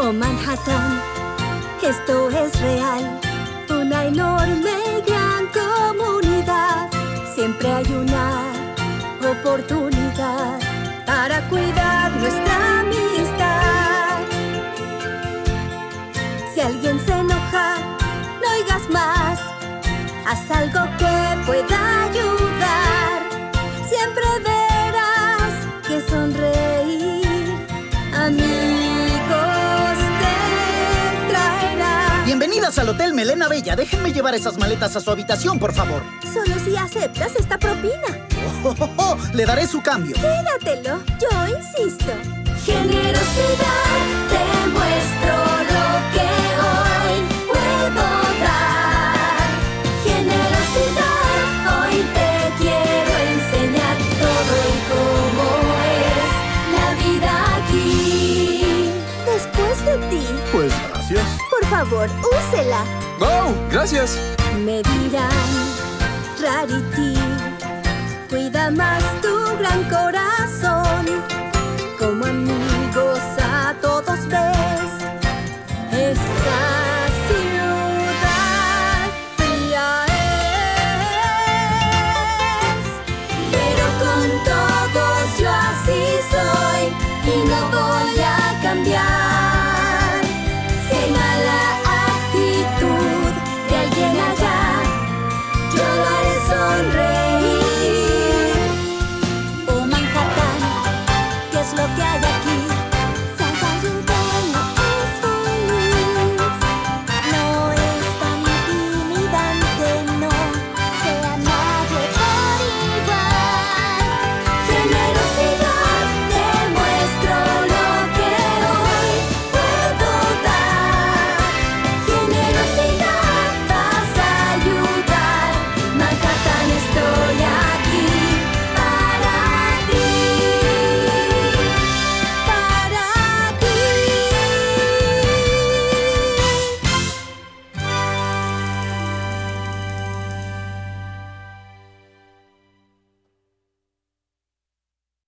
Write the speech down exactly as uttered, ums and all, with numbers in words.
Oh Manhattan, esto es real. Una enorme y gran comunidad. Siempre hay una oportunidad para cuidar nuestra amistad. Si alguien se enoja, no oigas más. Haz algo que pueda ayudar. Siempre verás que sonreír, amigos, te traerá. Bienvenidas al Hotel Melena Bella. Déjenme llevar esas maletas a su habitación, por favor. Solo si aceptas esta propina. Oh, oh, oh, le daré su cambio. Quédatelo, yo insisto. Generosidad, te muestro lo que hoy puedo dar. Generosidad, hoy te quiero enseñar todo y cómo es la vida aquí. Después de ti. Pues gracias. Por favor, úsela. ¡Oh, gracias! Me dirán, Rarity, cuida más tu gran corazón.